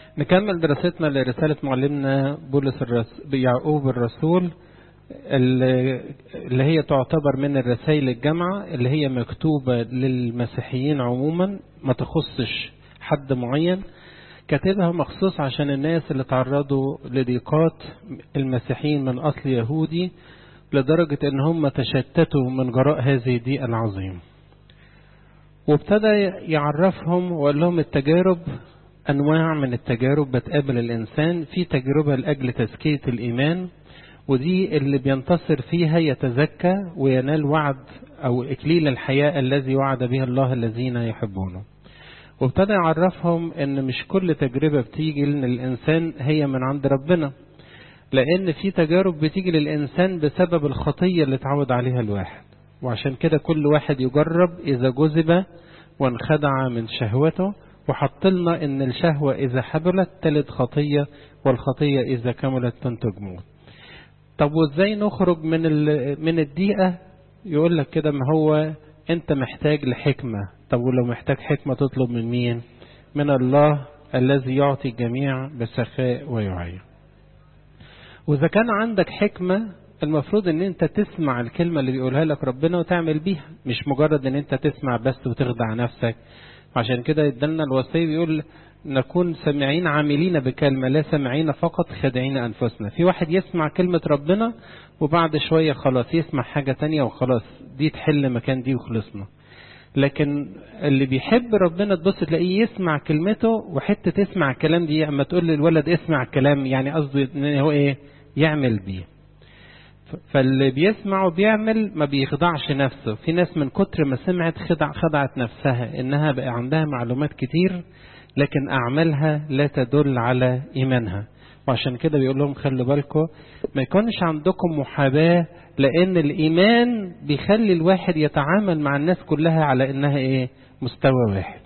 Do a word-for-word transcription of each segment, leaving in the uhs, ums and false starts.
نكمل دراستنا لرسالة معلمنا بولس الرس... يعقوب الرسول اللي هي تعتبر من الرسائل الجامعة اللي هي مكتوبة للمسيحيين عموما، ما تخصش حد معين، كاتبها مخصوص عشان الناس اللي تعرضوا لضيقات، المسيحيين من أصل يهودي، لدرجة ان هم تشتتوا من جراء هذه الضيقة العظيمة. وابتدى يعرفهم وقال لهم التجارب أنواع من التجارب بتقابل الإنسان، في تجربة لأجل تزكية الإيمان، ودي اللي بينتصر فيها يتزكى وينال وعد أو إكليل الحياة الذي وعد به الله الذين يحبونه. وابتدى يعرفهم أن مش كل تجربة بتيجي للإنسان هي من عند ربنا، لأن في تجارب بتيجي للإنسان بسبب الخطية اللي تعود عليها الواحد، وعشان كده كل واحد يجرب إذا جذب وانخدع من شهوته، وحط لنا ان الشهوة اذا حبلت تلد خطية، والخطية اذا كملت تنتج موت. طب وازاي نخرج من من الضيقة؟ يقول لك كده، ما هو انت محتاج لحكمة. طب ولو محتاج حكمة تطلب من مين؟ من الله الذي يعطي الجميع بسخاء ويعين. واذا كان عندك حكمة، المفروض ان انت تسمع الكلمة اللي بيقولها لك ربنا وتعمل بيها، مش مجرد ان انت تسمع بس وتخدع نفسك. عشان كده يدلنا الوصية بيقول نكون سامعين عاملين بكلمة، لا سامعين فقط خادعين أنفسنا. في واحد يسمع كلمة ربنا وبعد شوية خلاص يسمع حاجة تانية وخلاص دي تحل مكان دي وخلصنا. لكن اللي بيحب ربنا تبص تلاقيه يسمع كلمته، وحتة تسمع الكلام دي اما تقول للولد اسمع الكلام، يعني قصده ان هو ايه؟ يعمل بيه. فاللي بيسمع وبيعمل ما بيخدعش نفسه. في ناس من كتر ما سمعت خدع خدعت نفسها، انها بقى عندها معلومات كتير لكن اعمالها لا تدل على ايمانها. وعشان كده بيقول لهم خلوا بالكم ما يكونش عندكم محاباة، لان الايمان بيخلي الواحد يتعامل مع الناس كلها على انها ايه؟ مستوى واحد.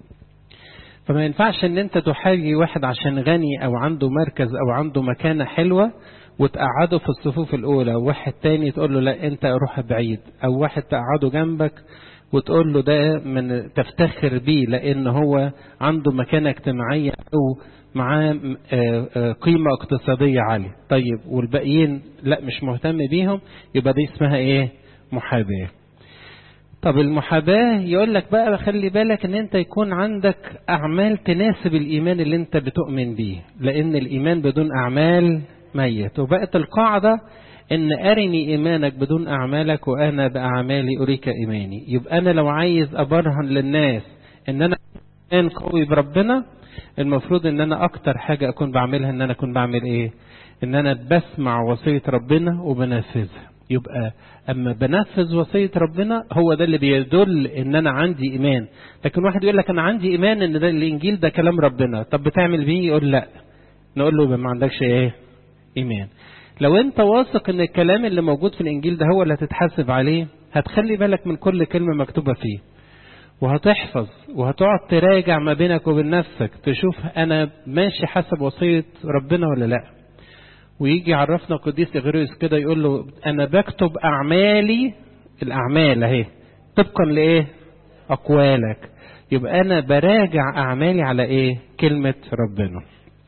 فما ينفعش ان انت تحاجي واحد عشان غني او عنده مركز او عنده مكانة حلوة وتقعده في الصفوف الأولى، وواحد تاني تقول له لا أنت روح بعيد، أو واحد تقعده جنبك وتقول له ده من تفتخر بيه لأن هو عنده مكانة اجتماعية أو معاه قيمة اقتصادية عالية. طيب والباقيين لا مش مهتم بيهم، يبقى دي اسمها إيه؟ محاباة. طب المحاباة يقول لك بقى خلي بالك ان انت يكون عندك اعمال تناسب الايمان اللي انت بتؤمن بيه، لان الايمان بدون اعمال ميت. وبقت القاعدة ان ارني ايمانك بدون اعمالك وانا باعمالي اريك ايماني. يبقى انا لو عايز ابرهن للناس ان انا ايمان قوي بربنا، المفروض ان انا اكتر حاجة اكون بعملها ان انا اكون بعمل ايه؟ ان انا بسمع وصية ربنا وبنفذها. يبقى اما بنفذ وصية ربنا هو ده اللي بيدل ان انا عندي ايمان. لكن واحد يقول لك انا عندي ايمان ان ده الانجيل ده كلام ربنا، طب بتعمل بيه؟ يقول لا. نقول له ما عندكش ايه؟ ايمان. لو انت واثق ان الكلام اللي موجود في الانجيل ده هو اللي هتتحاسب عليه، هتخلي بالك من كل كلمة مكتوبة فيه، وهتحفظ وهتقعد تراجع ما بينك وبين نفسك تشوف انا ماشي حسب وصية ربنا ولا لا. ويجي يعرفنا القديس إغريقوس كده يقول له انا بكتب اعمالي، الاعمال اهي طبقا لايه؟ اقوالك. يبقى انا براجع اعمالي على ايه؟ كلمة ربنا.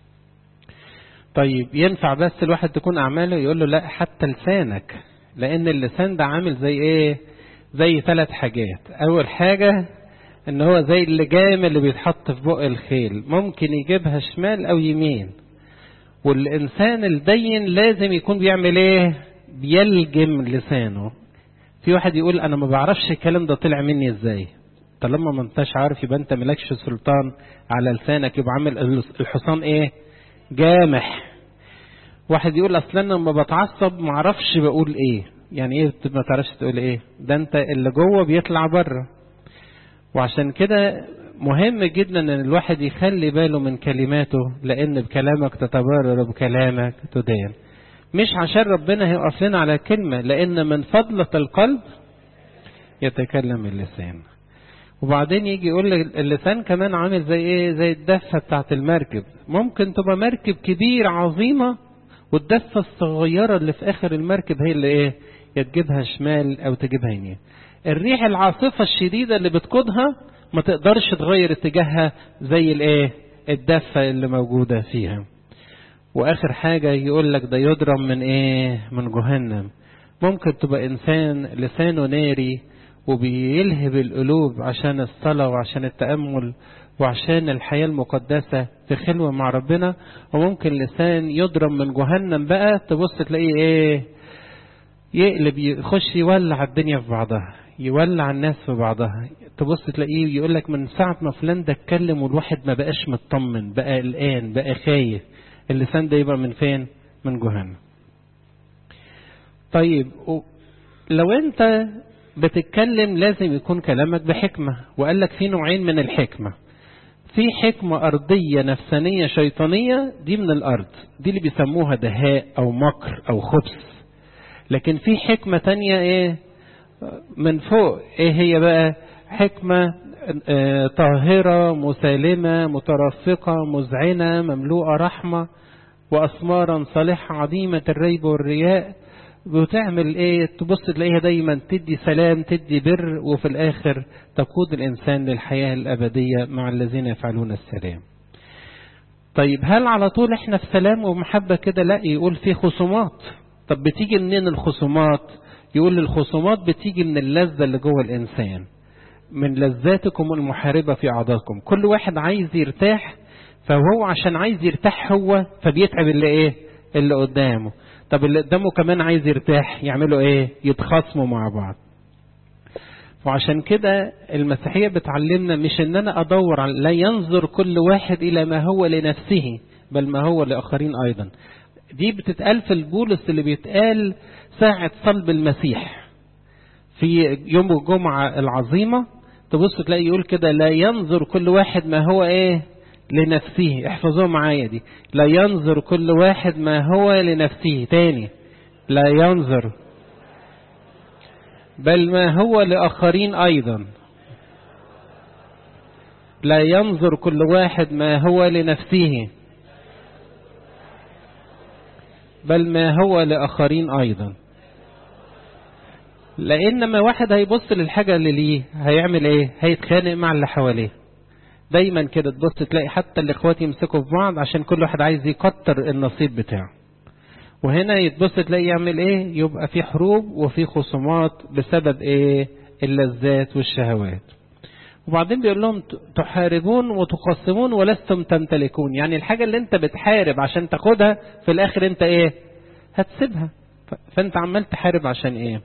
طيب ينفع بس الواحد تكون اعماله؟ يقول له لا، حتى لسانك، لان اللسان ده عامل زي ايه؟ زي ثلاث حاجات. اول حاجة ان هو زي اللجام اللي بيتحط في بق الخيل، ممكن يجيبها شمال او يمين. والإنسان الدين لازم يكون بيعمل ايه؟ بيلجم لسانه. في واحد يقول انا ما بعرفش الكلام ده طلع مني ازاي. طالما ما انتش عارف يبقى انت ملكش سلطان على لسانك، يبقى عامل الحصان ايه؟ جامح. واحد يقول اصلا انا لما بتعصب ما اعرفش بقول ايه. يعني ايه ما تعرفش تقول ايه؟ ده انت اللي جوه بيطلع بره. وعشان كده مهم جدا ان الواحد يخلي باله من كلماته، لان بكلامك تتبرر وبكلامك تدين. مش عشان ربنا هيقف لنا على كلمة، لان من فضلة القلب يتكلم اللسان. وبعدين يجي يقول اللسان كمان عامل زي ايه؟ زي الدفة بتاعت المركب. ممكن تبقى مركب كبير عظيمة والدفة الصغيرة اللي في اخر المركب هي اللي ايه؟ يتجيبها شمال او تجيبها يمين. الريح العاصفة الشديدة اللي بتقودها ما تقدرش تغير اتجاهها زي الايه؟ الدفة اللي موجودة فيها. واخر حاجة يقول لك ده يضرب من ايه؟ من جهنم. ممكن تبقى انسان لسانه ناري وبيلهب القلوب عشان الصلاة وعشان التأمل وعشان الحياة المقدسة في خلوة مع ربنا، وممكن لسان يضرب من جهنم بقى تبص تلاقيه ايه؟ يقلب يخش يولع الدنيا في بعضها، يولع الناس في بعضها. تبص تلاقيه يقول لك من ساعة ما فلان ده اتكلم والواحد ما بقاش مطمن، بقى قلقان، بقى خايف. اللسان ده يبقى من فين؟ من جهنم. طيب لو انت بتتكلم لازم يكون كلامك بحكمة، وقال لك في نوعين من الحكمة. في حكمة أرضية نفسانية شيطانية، دي من الأرض، دي اللي بيسموها دهاء أو مكر أو خبث. لكن في حكمة تانية ايه؟ من فوق. ايه هي بقى؟ حكمة اه طاهرة مسالمة مترفقة مذعنة مملوءة رحمة وأثمارا صالحة عديمة الريب والرياء. بتعمل ايه؟ تبص تلاقيها دايما تدي سلام، تدي بر، وفي الآخر تقود الإنسان للحياة الأبدية مع الذين يفعلون السلام. طيب هل على طول احنا في سلام ومحبة كده؟ لا، يقول في خصومات. طب بتيجي منين الخصومات؟ يقول الخصومات بتيجي من اللذة اللي جوه الإنسان، من لذاتكم المحاربة في أعضائكم. كل واحد عايز يرتاح، فهو عشان عايز يرتاح هو فبيتعب اللي ايه؟ اللي قدامه. طب اللي قدامه كمان عايز يرتاح، يعملوا ايه؟ يتخاصموا مع بعض. وعشان كده المسيحية بتعلمنا مش ان انا ادور على، لا ينظر كل واحد الى ما هو لنفسه بل ما هو لآخرين ايضا. دي بتتقال في البولس اللي بيتقال ساعة صلب المسيح في يوم الجمعة العظيمة. تبص تلاقي يقول كده لا ينظر كل واحد ما هو ايه؟ لنفسه. احفظوها معايا دي، لا ينظر كل واحد ما هو لنفسه. تاني، لا ينظر بل ما هو لآخرين أيضا. لا ينظر كل واحد ما هو لنفسه بل ما هو لآخرين أيضا. لأن ما واحد هيبص للحاجة اللي ليه هيعمل ايه؟ هيتخانق مع اللي حواليه. دايما كده تبص تلاقي حتى الاخوات يمسكوا في بعض عشان كل واحد عايز يكتر النصيب بتاعه. وهنا يتبص تلاقي يعمل ايه؟ يبقى في حروب وفي خصومات بسبب ايه؟ اللذات والشهوات. وبعدين بيقول لهم تحاربون وتقسمون ولستم تمتلكون. يعني الحاجة اللي انت بتحارب عشان تاخدها في الاخر انت ايه؟ هتسيبها. فانت عمال تحارب عشان ايه؟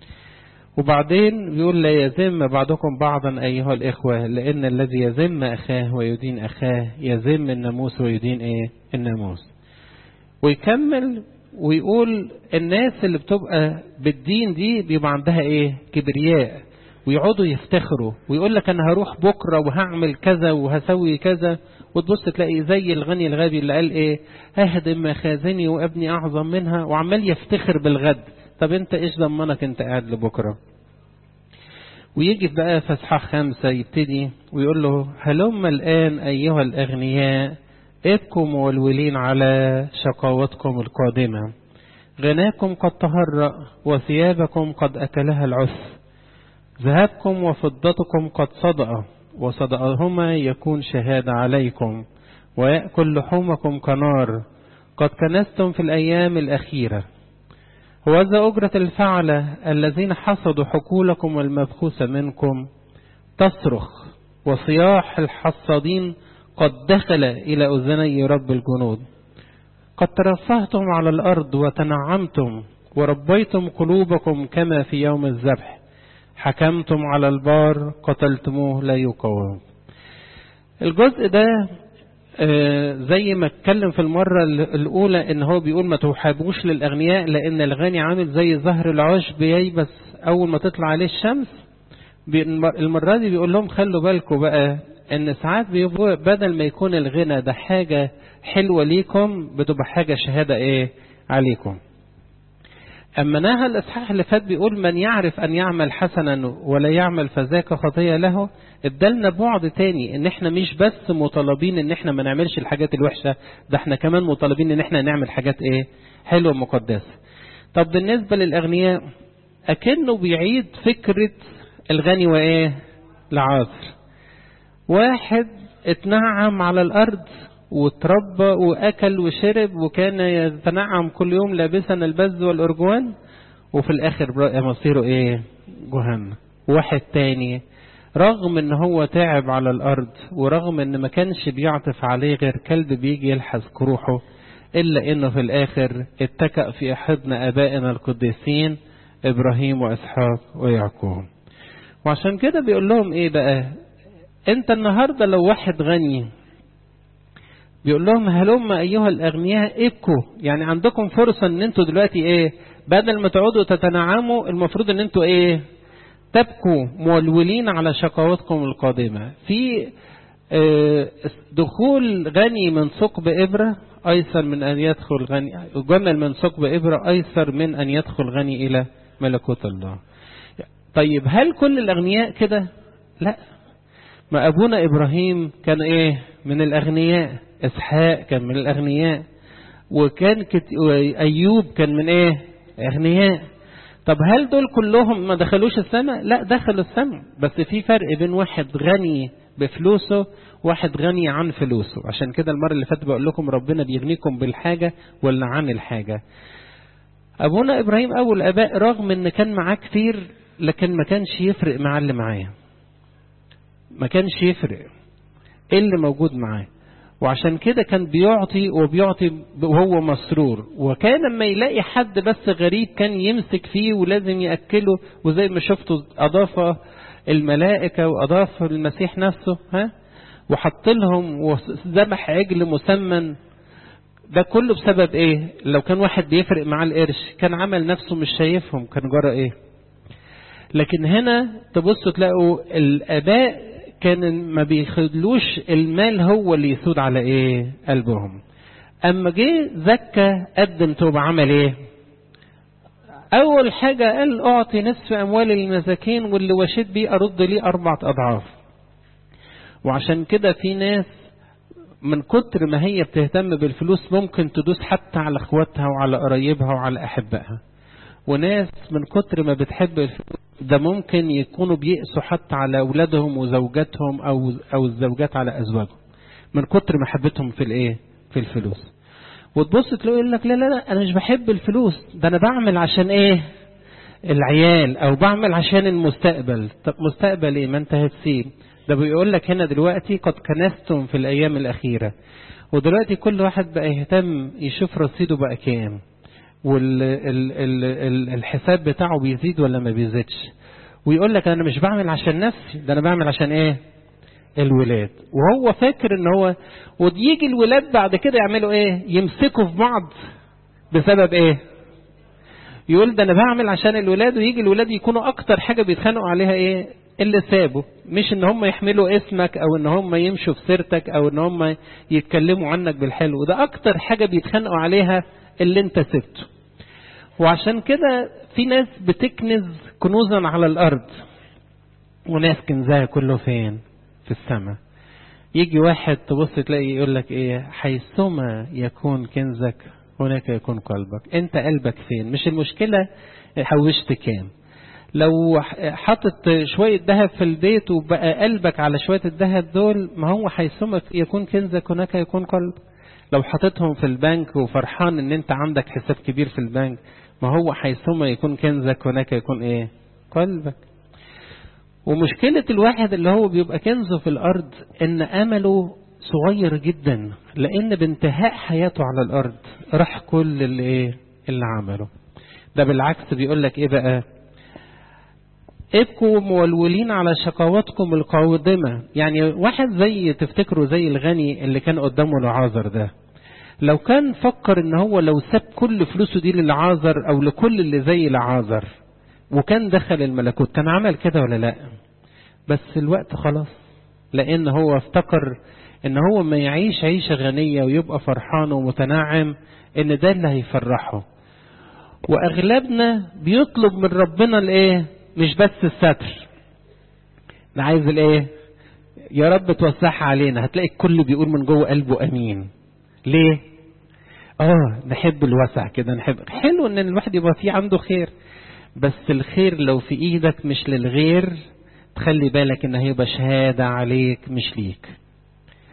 وبعدين بيقول لا يذم بعضكم بعضا أيها الإخوة، لأن الذي يذم أخاه ويدين أخاه يذم الناموس ويدين إيه؟ الناموس. ويكمل ويقول الناس اللي بتبقى بالدين دي بيبقى عندها إيه؟ كبرياء، ويقعدوا يفتخروا ويقول لك أنا هروح بكرة وهعمل كذا وهسوي كذا. وتبص تلاقي زي الغني الغبي اللي قال إيه؟ ههدم مخازني وأبني أعظم منها، وعمال يفتخر بالغد. طب انت ايش ضمنك انت قاعد لبكره؟ ويجي بقى في اصحاح خمسة يبتدي ويقول له هلم الآن أيها الأغنياء ابكوا مولولين على شقاوتكم القادمة. غناكم قد تهرأ وثيابكم قد أكلها العث. ذهبكم وفضتكم قد صدأ وصدأهما يكون شهادة عليكم، ويأكل لحومكم كنار. قد كنستم في الأيام الأخيرة. وذا أجرة الفعلة الذين حصدوا حقولكم المبخوسة منكم تصرخ، وصياح الحصادين قد دخل إلى أذني رب الجنود. قد ترفهتم على الأرض وتنعمتم وربيتم قلوبكم كما في يوم الذبح. حكمتم على البار قتلتموه لا يقاوم. الجزء ده زي ما اتكلم في المرة الأولى إن هو بيقول ما توحبوش للأغنياء، لأن الغني عامل زي زهر العشب ييبس أول ما تطلع عليه الشمس. المرة دي بيقول لهم خلوا بالكم بقى إن ساعات بدل ما يكون الغنى ده حاجة حلوة ليكم بتبقى حاجة شهادة إيه عليكم. أما نهى الإصحاح اللي فات بيقول من يعرف أن يعمل حسنا ولا يعمل فذاك خطية له. ادالنا بعد تاني ان احنا مش بس مطالبين ان احنا ما نعملش الحاجات الوحشة، ده احنا كمان مطالبين ان احنا نعمل حاجات ايه؟ حلوة مقدسة. طب بالنسبة للأغنياء اكنه بيعيد فكرة الغني وايه؟ العاصر. واحد اتنعم على الأرض وتربى وأكل وشرب وكان يتنعم كل يوم لابسا البز والأرجوان، وفي الآخر بقى مصيره إيه؟ جهنم. واحد تاني رغم ان هو تعب على الأرض ورغم ان ما كانش بيعطف عليه غير كلب بيجي يلحس جروحه، إلا إنه في الآخر اتكأ في حضن آبائنا القديسين إبراهيم وإسحاق ويعقوب. وعشان كده بيقول لهم إيه بقى؟ أنت النهاردة لو واحد غني بيقول لهم هلم أيها الأغنياء ابكوا، يعني عندكم فرصة إن أنتوا دلوقتي إيه؟ بدل ما تقعدوا تتنعموا المفروض إن أنتوا إيه؟ تبكوا مولولين على شقواتكم القادمة. في دخول غني من ثقب إبرة أيسر من أن يدخل غني، جمل من ثقب إبرة أيسر من أن يدخل غني إلى ملكوت الله. طيب هل كل الأغنياء كده؟ لا، ما أبونا إبراهيم كان إيه؟ من الأغنياء، إسحاق كان من الأغنياء، وكان كت... أيوب كان من إيه؟ أغنياء. طب هل دول كلهم ما دخلوش السماء؟ لا، دخلوا السماء، بس في فرق بين واحد غني بفلوسه واحد غني عن فلوسه. عشان كده المرة اللي فاتت بقول لكم ربنا بيغنيكم بالحاجة ولا عن الحاجة. أبونا إبراهيم أول الآباء رغم إن كان معاه كتير لكن ما كانش يفرق مع اللي معاه، ما كانش يفرق إيه اللي موجود معاه، وعشان كده كان بيعطي وبيعطي وهو مسرور. وكان لما يلاقي حد بس غريب كان يمسك فيه ولازم يأكله، وزي ما شفتوا أضاف الملائكة وأضاف المسيح نفسه ها وحط لهم وذبح عجل مسمن. ده كله بسبب ايه؟ لو كان واحد بيفرق معاه القرش كان عمل نفسه مش شايفهم، كان جرى ايه؟ لكن هنا تبصوا تلاقوا الآباء كان ما بيخلوش المال هو اللي يسود على ايه؟ قلبهم. اما جه زكى قدم توبة عمل ايه؟ اول حاجة قال اعطي نصف اموال المساكين واللي وشيت بيه ارد ليه اربعة اضعاف. وعشان كده في ناس من كتر ما هي بتهتم بالفلوس ممكن تدوس حتى على اخواتها وعلى قرايبها وعلى احبائها، وناس من كتر ما بتحب الفلوس ده ممكن يكونوا بيقسوا حتى على اولادهم وزوجاتهم او او الزوجات على ازواجهم من كتر محبتهم في الايه؟ في الفلوس. وتبص تلاقي يقول لك لا لا لا انا مش بحب الفلوس، ده انا بعمل عشان ايه؟ العيال، او بعمل عشان المستقبل. طب مستقبل ايه؟ ما انت هتسيب. ده بيقول لك هنا دلوقتي قد كنستم في الايام الاخيره، ودلوقتي كل واحد بقى يهتم يشوف رصيده بقى كام والحساب بتاعه بيزيد ولا ما بيزيدش، ويقول لك انا مش بعمل عشان نفسي، ده انا بعمل عشان ايه؟ الولاد. وهو فاكر ان هو ويجي الولاد بعد كده يعملوا ايه؟ يمسكوا في بعض بسبب ايه؟ يقول ده انا بعمل عشان الولاد، ويجي الولاد يكونوا اكتر حاجة بيتخانقوا عليها ايه؟ اللي سابوا، مش ان هم يحملوا اسمك او ان هم يمشوا في سيرتك او ان هم يتكلموا عنك بالحلو، ده اكتر حاجة بيتخانقوا عليها اللي انت سبته. وعشان كده في ناس بتكنز كنوزا على الارض وناس كنزها كله فين؟ في السماء. يجي واحد تبص تلاقي يقول لك ايه؟ حيثما يكون كنزك هناك يكون قلبك. انت قلبك فين؟ مش المشكلة حوشت كام. لو حطت شوية ذهب في البيت وبقى قلبك على شوية الذهب دول، ما هو حيثما يكون كنزك هناك يكون قلبك. لو حطيتهم في البنك وفرحان ان انت عندك حساب كبير في البنك، ما هو حيثما يكون كنزك هناك يكون ايه؟ قلبك. ومشكلة الواحد اللي هو بيبقى كنزه في الارض ان امله صغير جدا، لان بانتهاء حياته على الارض راح كل اللي ايه؟ اللي عمله. ده بالعكس بيقول لك ايه بقى؟ ابكوا مولولين على شقواتكم القادمة. يعني واحد زي تفتكروا زي الغني اللي كان قدامه لعازر ده، لو كان فكر ان هو لو ساب كل فلوسه دي للعازر او لكل اللي زي لعازر وكان دخل الملكوت كان عمل كده ولا لا؟ بس الوقت خلاص، لان هو افتكر ان هو ما يعيش عيشة غنية ويبقى فرحان ومتنعم ان ده اللي هيفرحه. واغلبنا بيطلب من ربنا الايه؟ مش بس الستر، ده عايز الايه؟ يا رب توسعها علينا. هتلاقي الكل بيقول من جوه قلبه امين. ليه؟ اه نحب الوسع كده، نحب. حلو ان الواحد يبقى فيه عنده خير، بس الخير لو في ايدك مش للغير تخلي بالك ان هيبقى شهادة عليك مش ليك.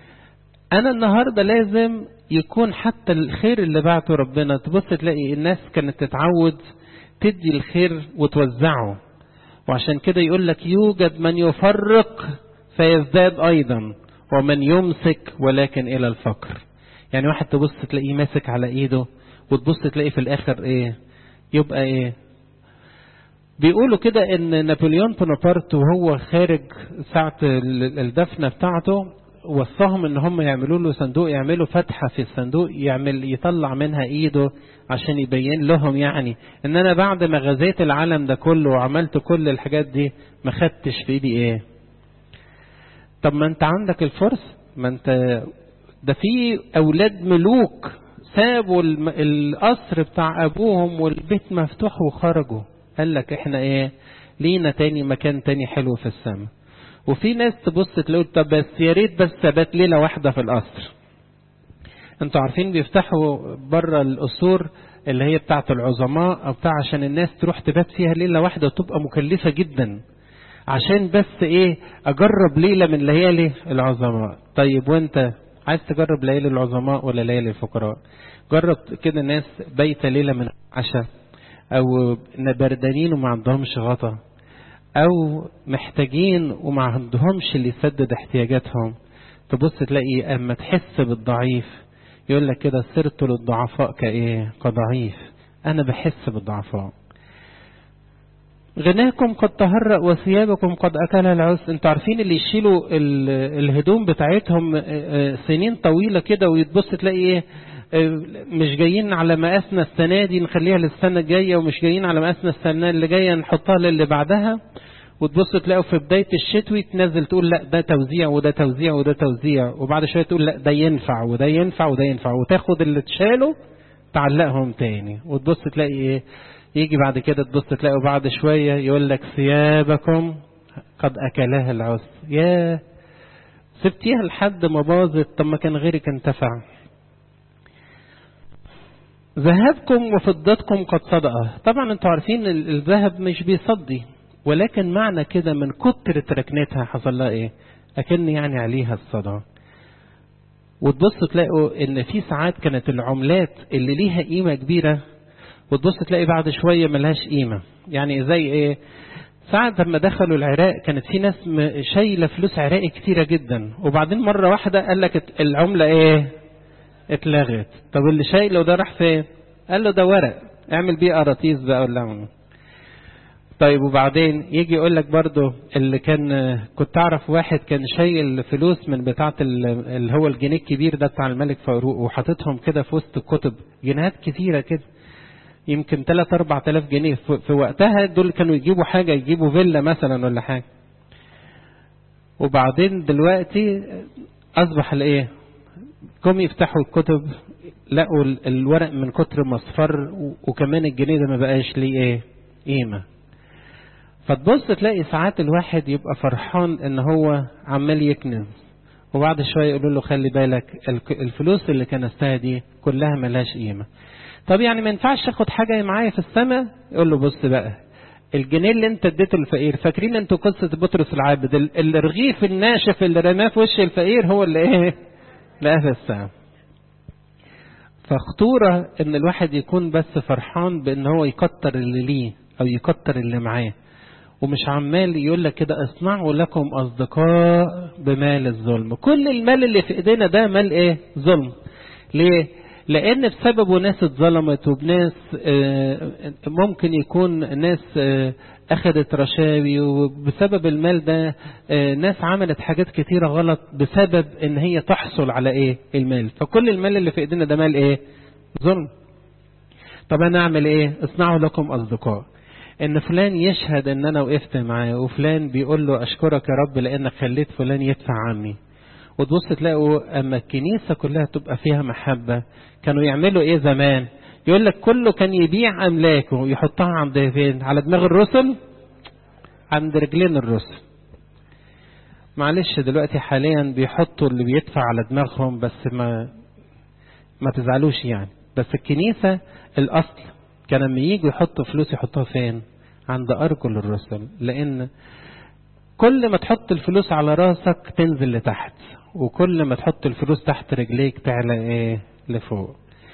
انا النهاردة لازم يكون حتى الخير اللي بعته ربنا، تبص تلاقي الناس كانت تتعود تدي الخير وتوزعه، وعشان كده يقول لك يوجد من يفرق فيزداد ايضا ومن يمسك ولكن الى الفقر. يعني واحد تبص تلاقيه ماسك على ايده وتبص تلاقي في الاخر ايه يبقى ايه. بيقولوا كده ان نابليون بونابرت وهو خارج ساعة الدفنة بتاعته وصاهم ان هم يعملوا له صندوق، يعملوا فتحة في الصندوق يعمل يطلع منها ايده عشان يبين لهم يعني ان انا بعد ما غزيت العالم ده كله وعملت كل الحاجات دي ما خدتش في ايدي ايه. طب ما انت عندك الفرصة، ما انت ده في اولاد ملوك سابوا القصر بتاع ابوهم والبيت مفتوح وخرجوا، قال لك احنا ايه لينا تاني مكان تاني حلو في السماء. وفي ناس تبص تقول طب بس يا ريت بس ثبات ليله واحده في القصر. انتوا عارفين بيفتحوا بره القصور اللي هي بتاعه العظماء او بتاع عشان الناس تروح تبات فيها ليله واحده وتبقى مكلفه جدا، عشان بس ايه اجرب ليله من ليالي العظماء. طيب وانت عايز تجرب ليالي العظماء ولا ليالي الفقراء؟ جرب كده ناس بيت ليله من عشاء، او بردانين وما عندهمش غطا، او محتاجين وما عندهمش اللي يسدد احتياجاتهم. تبص تلاقي اما تحس بالضعيف يقول لك كده صرت للضعفاء كايه كضعيف، انا بحس بالضعفاء. غناكم قد تهرأ وثيابكم قد اكلها العس. انتوا عارفين اللي يشيلوا الهدوم بتاعتهم سنين طويلة كده ويتبص تلاقي ايه مش جايين على مقاسنا السنة دي نخليها للسنة الجاية، ومش جايين على مقاسنا السنة اللي جاية نحطها للي بعدها. وتبص تلاقوا في بداية الشتوي تنزل تقول لا ده توزيع وده توزيع وده توزيع، وبعد شوية تقول لا ده ينفع وده ينفع وده ينفع، وتاخد اللي تشاله تعلقهم تاني. وتبص تلاقي ايه يجي بعد كده تبص تلاقوا بعد شوية يقول لك ثيابكم قد أكلها العس. يا سبتيها لحد ما باظت، طب ما كان غيرك انتفع. ذهبكم وفضتكم قد صدقه. طبعا انتوا عارفين الذهب مش بيصدي، ولكن معنى كده من كتر تركنتها حصل لها ايه اكن يعني عليها الصدى. وتبص تلاقوا ان في ساعات كانت العملات اللي ليها قيمة كبيرة وتبص تلاقي بعد شوية ملهاش قيمة. يعني زي ايه ساعة لما دخلوا العراق كانت في ناس شايلة فلوس عراقي كتيرة جدا، وبعدين مرة واحدة قال لك العملة ايه اتلغت. طب اللي شايله ده راح فين؟ قال له ده ورق اعمل بيه قراطيس بقى ولا. طيب وبعدين يجي يقول لك برضو اللي كان كنت اعرف واحد كان شايل فلوس من بتاعه اللي هو الجنيه الكبير ده بتاع الملك فاروق وحاططهم كده في وسط الكتب، جنيهات كتيره كده يمكن ثلاثة أربعة آلاف جنيه في وقتها. دول كانوا يجيبوا حاجه يجيبوا فيلا مثلا ولا حاجه. وبعدين دلوقتي اصبح الايه كم يفتحوا الكتب لقوا الورق من كتر ما اصفر، وكمان الجنيه ده ما بقاش ليه ايه قيمه. فتبص تلاقي ساعات الواحد يبقى فرحان ان هو عمال يكنز، وبعد شويه يقولوا له خلي بالك الفلوس اللي كنستها دي كلها ملهاش قيمه. طب يعني ما ينفعش اخد حاجه معايا في السماء؟ يقول له بص بقى الجنيه اللي انت اديته للفقير، فاكرين انتوا قصه بطرس العابد الرغيف الناشف اللي رماه في وش الفقير هو اللي ايه لقاه في السماء. فخطوره ان الواحد يكون بس فرحان بان هو يكتر اللي ليه او يكتر اللي معاه، ومش عمال يقول لك كده اصنعوا لكم اصدقاء بمال الظلم. كل المال اللي في ايدينا ده مال ايه ظلم. ليه؟ لان بسببه ناس اتظلمت، وبناس ممكن يكون ناس اخذت رشاوي، وبسبب المال ده ناس عملت حاجات كتيرة غلط بسبب ان هي تحصل على ايه المال. فكل المال اللي في ايدينا ده مال ايه ظلم. طب انا اعمل ايه؟ اصنعوا لكم اصدقاء، ان فلان يشهد ان انا وقفت معاه، وفلان بيقول له اشكرك يا رب لانك خليت فلان يدفع عني. وتبص تلاقوا اما الكنيسة كلها تبقى فيها محبة. كانوا يعملوا ايه زمان؟ يقول لك كله كان يبيع املاكه ويحطها عند فين؟ على دماغ الرسل، عند رجلين الرسل. معلش دلوقتي حاليا بيحطوا اللي بيدفع على دماغهم، بس ما ما تزعلوش يعني. بس الكنيسة الاصل كان لما ييجوا يحطوا فلوس يحطوها فين؟ عند ارجل الرسل. لان كل ما تحط الفلوس على راسك تنزل لتحت، وكل ما تحط الفلوس تحت رجليك تعلى ايه لفوق.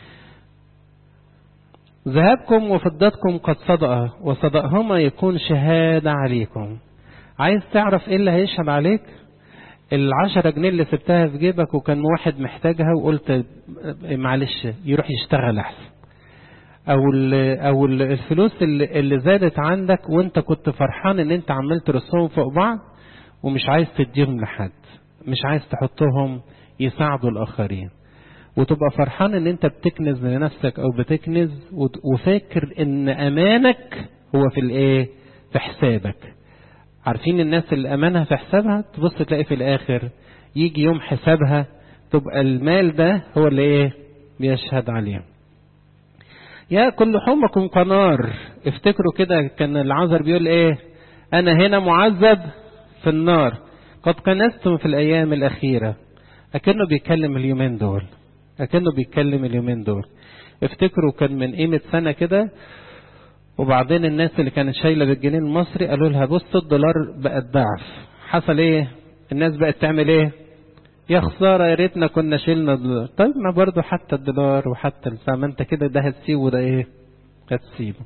ذهبكم وفضتكم قد صدق وصدقهما يكون شهادة عليكم. عايز تعرف ايه اللي هيشهد عليك؟ العشرة جنيه اللي سبتها في جيبك وكان واحد محتاجها وقلت معلش يروح يشتغل احسن، او او الفلوس اللي, اللي زادت عندك وانت كنت فرحان ان انت عمال ترصهم فوق بعض ومش عايز تديهم لحد، مش عايز تحطهم يساعدوا الاخرين، وتبقى فرحان ان انت بتكنز لنفسك او بتكنز وفاكر ان امانك هو في الايه في حسابك. عارفين الناس اللي امانها في حسابها تبص تلاقي في الاخر يجي يوم حسابها تبقى المال ده هو اللي ايه بيشهد عليه. يا كل لحومكم كنار. افتكروا كده كان العذر بيقول ايه؟ انا هنا معذب في النار قد كنستم في الايام الاخيرة. اكنه بيتكلم اليومين دول، اكنه بيتكلم اليومين دول. افتكروا كان من قيمة سنة كده، وبعدين الناس اللي كانت شايلة بالجنيه المصري قالوا لها بص الدولار بقت ضعف. حصل ايه؟ الناس بقت تعمل ايه؟ يا خسارة يا ريتنا كنا شيلنا الدولار. طيب ما برضو حتى الدولار وحتى الساعة ما انت كده ده هتسيبه وده ايه هتسيبه.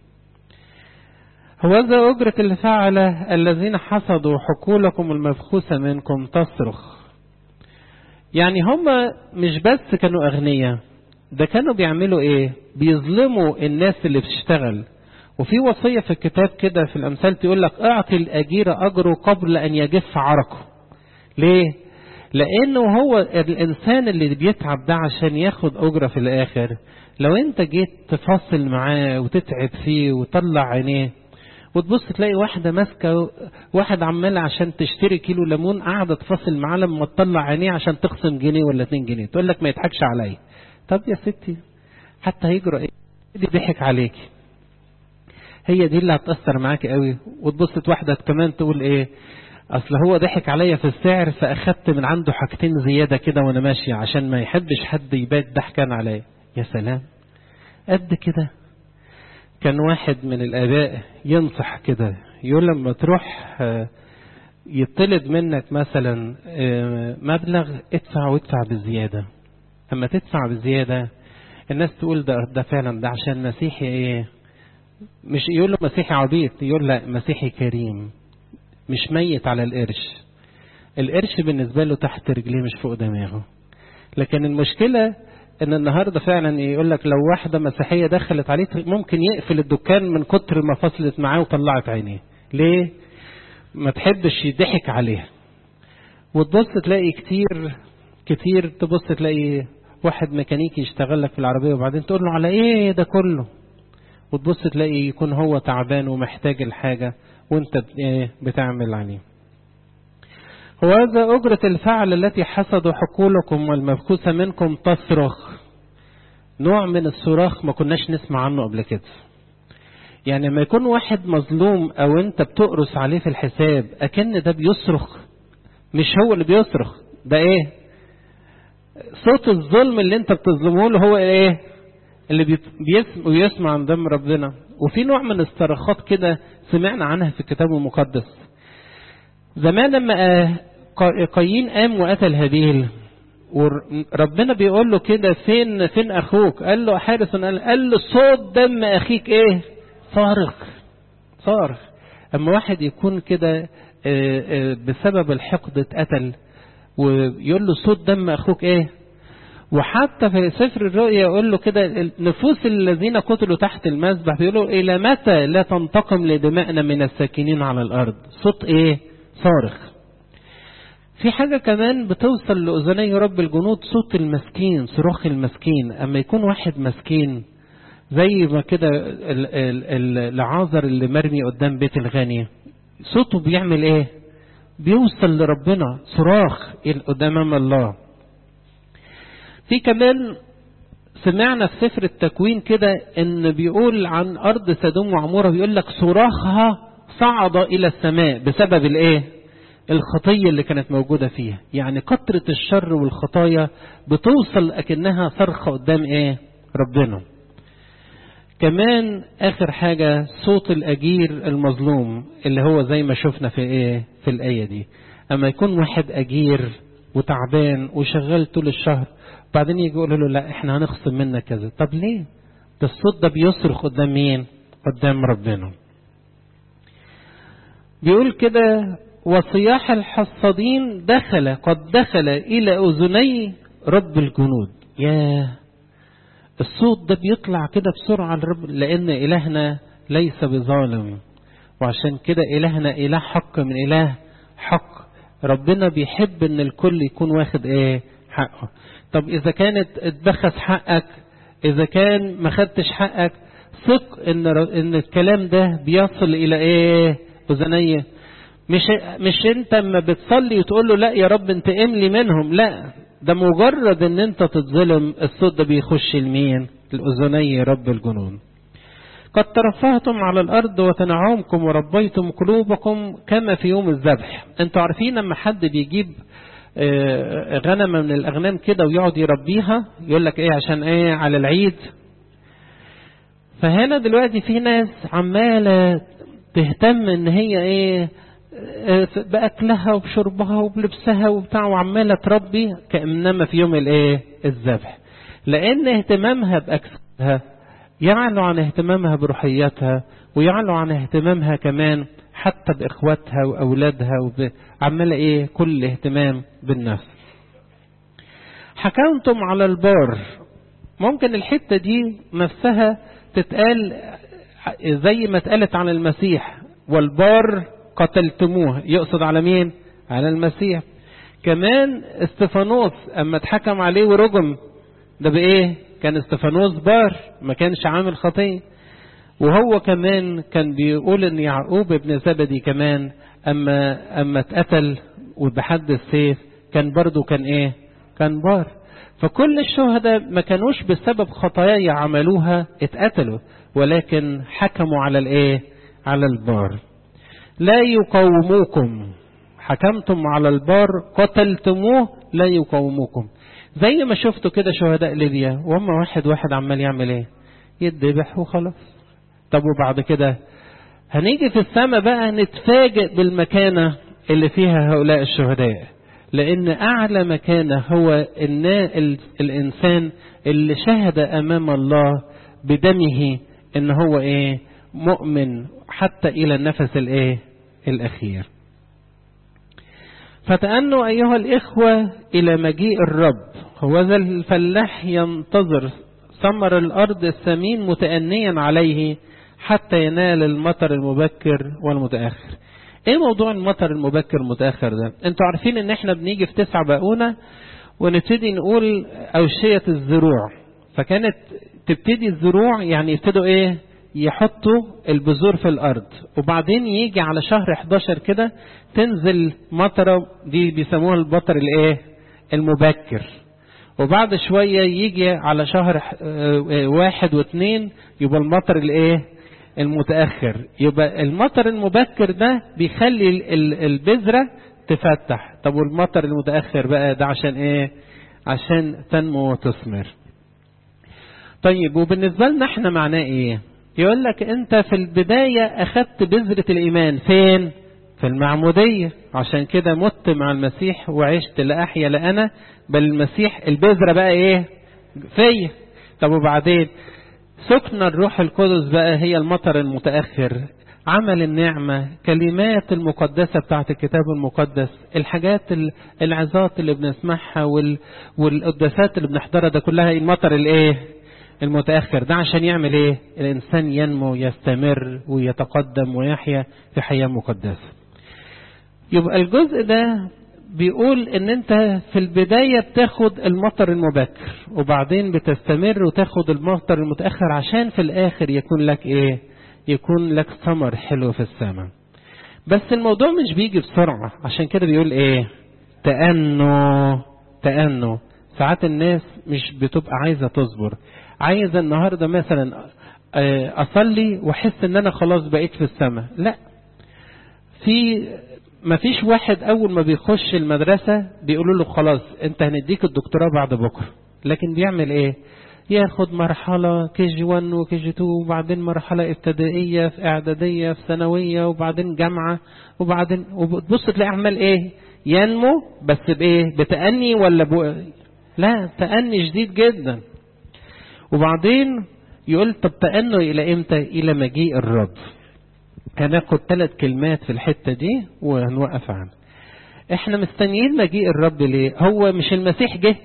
هوذا أجرة الفعل الذين حصدوا حقولكم المبخوسة منكم تصرخ. يعني هم مش بس كانوا أغنياء، ده كانوا بيعملوا ايه؟ بيظلموا الناس اللي بتشتغل. وفي وصية في الكتاب كده في الأمثال تقول لك اعطي الأجير أجره قبل أن يجف عرقه. ليه؟ لأنه هو الإنسان اللي بيتعب ده عشان ياخد أجرة في الآخر. لو أنت جيت تفاصل معاه وتتعب فيه وطلع عينيه وتبص تلاقي واحدة ماسكة واحد عمال عشان تشتري كيلو ليمون قاعدة تفاصل معاه لما تطلع عينيه عشان تخصم جنيه ولا اتنين جنيه، تقول لك ما يضحكش عليا. طب يا ستي حتى هيجرى ايه؟ دي ضحك عليكي، هي دي اللي هتأثر معاكي قوي. وتبص واحدة كمان تقول ايه؟ اصل هو ضحك عليا في السعر فاخدت من عنده حاجتين زيادة كده وانا ماشية عشان ما يحبش حد يبات ضحكان عليا. يا سلام قد كده. كان واحد من الآباء ينصح كده يقول لما تروح يطلب منك مثلا مبلغ ادفع وادفع بزيادة. اما تدفع بزيادة الناس تقول ده ده فعلا ده عشان مسيحي ايه، مش يقول له مسيحي عبيط، يقول لا مسيحي كريم مش ميت على القرش. القرش بالنسبة له تحت رجليه مش فوق دماغه. لكن المشكلة ان النهاردة فعلا يقول لك لو واحدة مسيحية دخلت عليه ممكن يقفل الدكان من كتر ما فصلت معاه وطلعت عينيه. ليه؟ ما تحبش يضحك عليها. وتبص تلاقي كتير كتير تبص تلاقي واحد ميكانيكي يشتغل لك في العربية وبعدين تقول له على ايه ده كله، وتبص تلاقي يكون هو تعبان ومحتاج الحاجة وانت بتعمل عليه. وهذا أجرة الفعل التي حسدوا حقولكم والمبخوسة منكم تصرخ. نوع من الصراخ ما كناش نسمع عنه قبل كده. يعني لما يكون واحد مظلوم او انت بتقرص عليه في الحساب اكن ده بيصرخ، مش هو اللي بيصرخ، ده ايه؟ صوت الظلم اللي انت بتظلمه له هو ايه؟ اللي بيسمع ويسمع عن دم ربنا. وفي نوع من الصراخات كده سمعنا عنها في الكتاب المقدس. زمان لما قايين قام وقتل هابيل وربنا بيقول له كده فين فين اخوك؟ قال له حارس، قال له صوت دم اخيك ايه؟ صارخ صارخ. اما واحد يكون كده بسبب الحقد اتقتل ويقول له صوت دم اخوك ايه؟ وحتى في سفر الرؤيا يقول له كده نفوس الذين قتلوا تحت المذبح بيقولوا الى متى لا تنتقم لدمائنا من الساكنين على الارض؟ صوت ايه؟ صارخ. في حاجة كمان بتوصل لأذني رب الجنود، صوت المسكين، صراخ المسكين. اما يكون واحد مسكين زي ما كده العازر اللي مرمي قدام بيت الغني، صوته بيعمل ايه؟ بيوصل لربنا، صراخ قدام الله. في كمان سمعنا في سفر التكوين كده ان بيقول عن ارض سدوم وعمورة، بيقول لك صراخها صعد الى السماء بسبب الايه؟ الخطية اللي كانت موجودة فيها. يعني كترة الشر والخطايا بتوصل اكنها صرخة قدام ايه؟ ربنا. كمان اخر حاجة صوت الاجير المظلوم اللي هو زي ما شفنا في ايه؟ في الاية دي. اما يكون واحد اجير وتعبان وشغال طول الشهر، بعدين يجي يقولوا له لا احنا هنخصم منك كذا. طب ليه؟ ده الصوت ده بيصرخ قدام مين؟ قدام ربنا. بيقول كده وصياح الحصادين دخل قد دخل الى اذني رب الجنود. ياه، الصوت ده بيطلع كده بسرعة لرب، لان الهنا ليس بظالم، وعشان كده الهنا اله حق من اله حق. ربنا بيحب ان الكل يكون واخد ايه؟ حقه. طب اذا كانت اتبخس حقك، اذا كان ما خدتش حقك، ثق ان ان الكلام ده بيصل الى ايه؟ اذنيه. مش مش انت اما بتصلي وتقول له لا يا رب انتقم لي منهم، لا، ده مجرد ان انت تتظلم الصوت ده بيخش لمين؟ الاذني رب الجنود. قد ترفهتم على الارض وتنعمكم وربيتم قلوبكم كما في يوم الذبح. انتوا عارفين لما حد بيجيب غنمه من الاغنام كده ويقعد يربيها، يقول لك ايه عشان ايه؟ على العيد. فهنا دلوقتي في ناس عماله تهتم ان هي ايه؟ باكلها وبشربها وبلبسها وبتاع، وعماله تربي كانما في يوم الايه؟ الذبح. لان اهتمامها باكلها يعلو عن اهتمامها بروحياتها، ويعلو عن اهتمامها كمان حتى باخواتها واولادها، وعماله ايه؟ كل اهتمام بالنفس. حكمتم على البار. ممكن الحته دي نفسها تتقال زي ما اتقالت عن المسيح، والبار قتلتموه، يقصد على مين؟ على المسيح. كمان استفانوس اما اتحكم عليه ورجم، ده بايه؟ كان استفانوس بار، ما كانش عامل خطيه. وهو كمان كان بيقول ان يعقوب ابن زبدي كمان اما اما اتقتل وبحد السيف كان برضو كان ايه؟ كان بار. فكل الشهداء ما كانوش بسبب خطايا عملوها اتقتلوا، ولكن حكموا على الايه؟ على البار. لا يقاوموكم. حكمتم على البار قتلتموه لا يقاوموكم. زي ما شفتوا كده شهداء ليبيا، وهم واحد واحد عمال يعمل ايه؟ يتذبح وخلاص. طب وبعد كده هنيجي في السماء بقى نتفاجئ بالمكانة اللي فيها هؤلاء الشهداء، لان اعلى مكانة هو ان الانسان اللي شهد امام الله بدمه ان هو ايه؟ مؤمن حتى الى النفس الايه؟ الاخير. فتأنوا ايها الاخوة الى مجيء الرب، هو ذا الفلاح ينتظر ثمر الارض الثمين متأنيا عليه حتى ينال المطر المبكر والمتأخر. ايه موضوع المطر المبكر المتأخر ده؟ انتوا عارفين ان احنا بنيجي في تسعة بقونة ونبتدي نقول اوشية الزروع. فكانت تبتدي الزروع يعني يبتدوا ايه؟ يحطوا البذور في الارض، وبعدين يجي على شهر احداشر كده تنزل مطرة، دي بيسموها المطر الايه؟ المبكر. وبعد شوية يجي على شهر واحد واثنين يبقى المطر الايه؟ المتأخر. يبقى المطر المبكر ده بيخلي البذرة تفتح. طب والمطر المتأخر بقى ده عشان ايه؟ عشان تنمو وتثمر. طيب وبالنسبة لنا احنا معناه ايه؟ يقول لك انت في البداية اخدت بذرة الايمان فين؟ في المعمودية. عشان كده مت مع المسيح وعشت لا احيا لا انا بل المسيح. البذرة بقى ايه؟ فيا. طب وبعدين سكن الروح القدس بقى هي المطر المتأخر، عمل النعمة، كلمات المقدسة بتاعت الكتاب المقدس، الحاجات العظات اللي بنسمعها والقداسات اللي بنحضرها، ده كلها المطر الايه؟ المتأخر. ده عشان يعمل ايه؟ الانسان ينمو يستمر ويتقدم ويحيا في حياة مقدسة. يبقى الجزء ده بيقول ان انت في البداية بتاخد المطر المبكر، وبعدين بتستمر وتاخد المطر المتأخر، عشان في الاخر يكون لك ايه؟ يكون لك ثمر حلو في السماء. بس الموضوع مش بيجي بسرعة، عشان كده بيقول ايه؟ تأنوا تأنوا. ساعات الناس مش بتبقى عايزة تصبر، عايزة النهاردة مثلا اصلي واحس ان انا خلاص بقيت في السماء. لا، في ما فيش واحد اول ما بيخش المدرسة بيقولوا له خلاص انت هنديك الدكتوراه بعد بكرة، لكن بيعمل ايه؟ ياخد مرحلة كي جي واحد وكي جي اتنين وبعدين مرحلة ابتدائية في اعدادية في ثانوية وبعدين جامعة وبعدين وبتبص تلاقي عمال ايه ينمو بس بايه بتأني ولا بو... لا تأني شديد جدا. وبعدين يقول طب تأنه الى امتى؟ الى مجيء الرب. هناخد ثلاث كلمات في الحتة دي وهنوقف عنها. احنا مستنيين مجيء الرب ليه؟ هو مش المسيح جه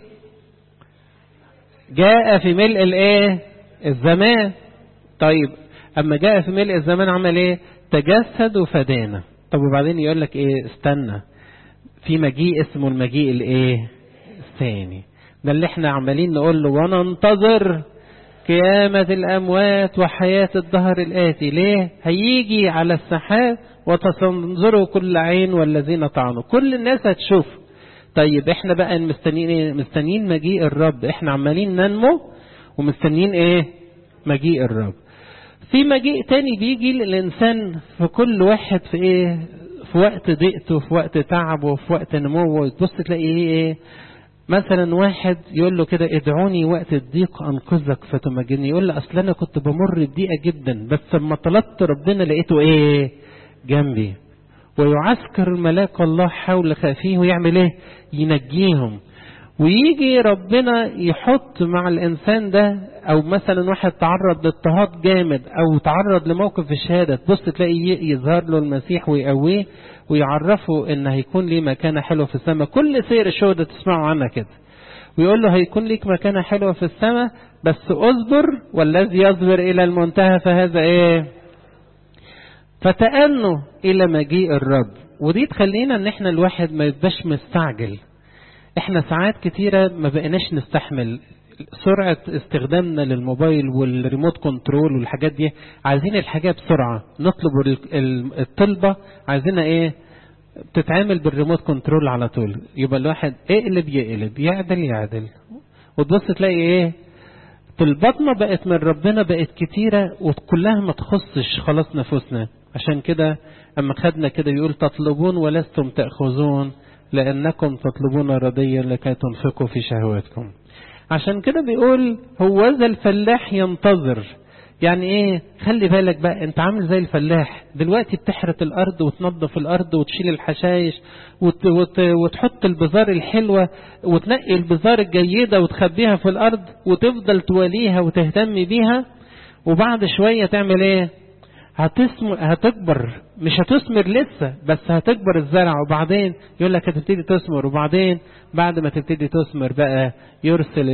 جاء في ملء الايه الزمان. طيب اما جاء في ملء الزمان عمل ايه؟ تجسد وفدانا. طب وبعدين يقول لك ايه؟ استنى في مجيء اسمه المجيء الايه الثاني. ده اللي احنا عمالين نقول له وننتظر قيامة الأموات وحياة الدهر الآتي. ليه؟ هيجي على السحاب وتنظروا كل عين والذين طعنوا، كل الناس هتشوف. طيب احنا بقى مستنيين ايه؟ مستنيين مجيء الرب. احنا عمالين ننمو ومستنيين ايه؟ مجيء الرب. في مجيء تاني بيجي للإنسان في كل واحد في ايه؟ في وقت ضيقته، في وقت تعبه، في وقت نموه. تبص تلاقي ايه؟ مثلا واحد يقول له كده ادعوني وقت الضيق انقذك فتمجدني. يقول له اصل انا كنت بمر بضيقه جدا بس لما طلبت ربنا لقيته ايه؟ جنبي. ويعسكر ملاك الله حول خافيه ويعمل ايه؟ ينجيهم. ويجي ربنا يحط مع الانسان ده، او مثلا واحد تعرض لاضطهاد جامد او تعرض لموقف الشهاده، تبص تلاقي يظهر له المسيح ويقويه ويعرفه ان هيكون ليه مكانه حلوه في السماء. كل سير الشهداء تسمعوا عنها كده، ويقول له هيكون ليك مكانه حلوه في السماء بس اصبر، والذي يصبر الى المنتهى فهذا ايه؟ فتأنوا الى مجيء الرب. ودي تخلينا ان احنا الواحد ما يبقاش مستعجل. احنا ساعات كتيرة ما بقيناش نستحمل سرعة استخدامنا للموبايل والريموت كنترول والحاجات دي. عايزين الحاجة بسرعة، نطلب الطلبة عايزينها ايه؟ بتتعامل بالريموت كنترول على طول. يبقى الواحد اقلب يقلب يعدل يعدل، وتبص تلاقي ايه؟ طلباتنا بقت من ربنا بقت كتيرة وكلها ما تخصش خلاص نفوسنا. عشان كده اما خدنا كده يقول تطلبون ولستم تأخذون لأنكم تطلبون رضيا لكي تنفقوا في شهواتكم. عشان كده بيقول هو ذا الفلاح ينتظر. يعني ايه؟ خلي بالك بقى، انت عامل زي الفلاح دلوقتي بتحرث الارض وتنظف الارض وتشيل الحشائش وت... وت... وتحط البذار الحلوة وتنقي البذار الجيدة وتخبيها في الارض وتفضل تواليها وتهتم بيها. وبعد شوية تعمل ايه؟ هتسمر هتكبر، مش هتثمر لسه بس هتكبر الزرع. وبعدين يقول لك هتبتدي تثمر، وبعدين بعد ما تبتدي تثمر بقى يرسل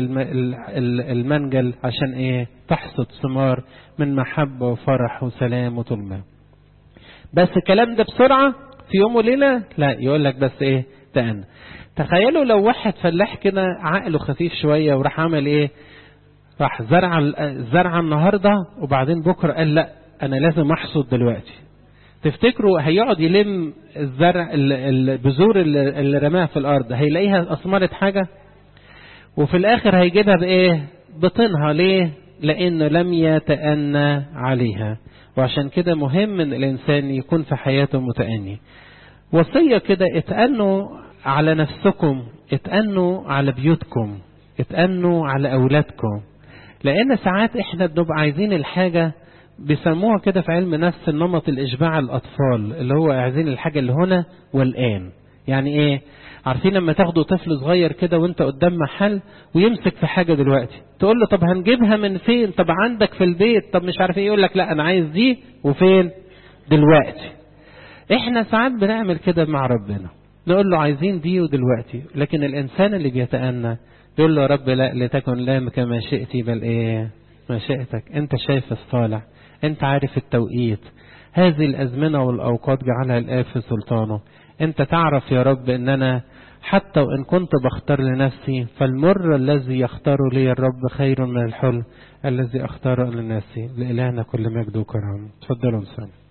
المنجل عشان ايه؟ تحصد ثمار من محبة وفرح وسلام وطلمة. بس الكلام ده بسرعة في يوم وليلة؟ لا، يقول لك بس ايه؟ تأنى. تخيلوا لو واحد فلاح كده عقله خفيف شوية وراح عمل ايه؟ راح زرع الزرعة النهاردة وبعدين بكرة قال لا انا لازم احصد دلوقتي. تفتكروا هيقعد يلم الزرع البذور اللي رماها في الارض هيلاقيها اثمرت حاجة؟ وفي الاخر هيجيبها بايه؟ بطنها. ليه؟ لانه لم يتأنى عليها. وعشان كده مهم ان الانسان يكون في حياته متأني. وصية كده، اتأنوا على نفسكم، اتأنوا على بيوتكم، اتأنوا على اولادكم. لان ساعات احنا بنبقى عايزين الحاجة بيسموها كده في علم نفس النمط الإشباع الأطفال، اللي هو عايزين الحاجة اللي هنا والآن. يعني إيه؟ عارفين لما تاخدوا طفل صغير كده وانت قدام محل ويمسك في حاجة دلوقتي، تقول له طب هنجيبها من فين؟ طب عندك في البيت؟ طب مش عارف ايه. يقول لك لا انا عايز دي وفين؟ دلوقتي. احنا ساعات بنعمل كده مع ربنا، نقول له عايزين دي ودلوقتي. لكن الانسان اللي بيتأنى يقول له يا رب لا لتكن لا كما شئتي بل ايه؟ ما شئتك. انت شايف الصالح، انت عارف التوقيت. هذه الازمنة والاوقات جعلها الآب في سلطانه. انت تعرف يا رب ان انا حتى وان كنت بختار لنفسي فالمر الذي يختار لي الرب خير من الحلو الذي اختاره لنفسي. لإلهنا كل مجد وكرم. تفضلوا نصلي.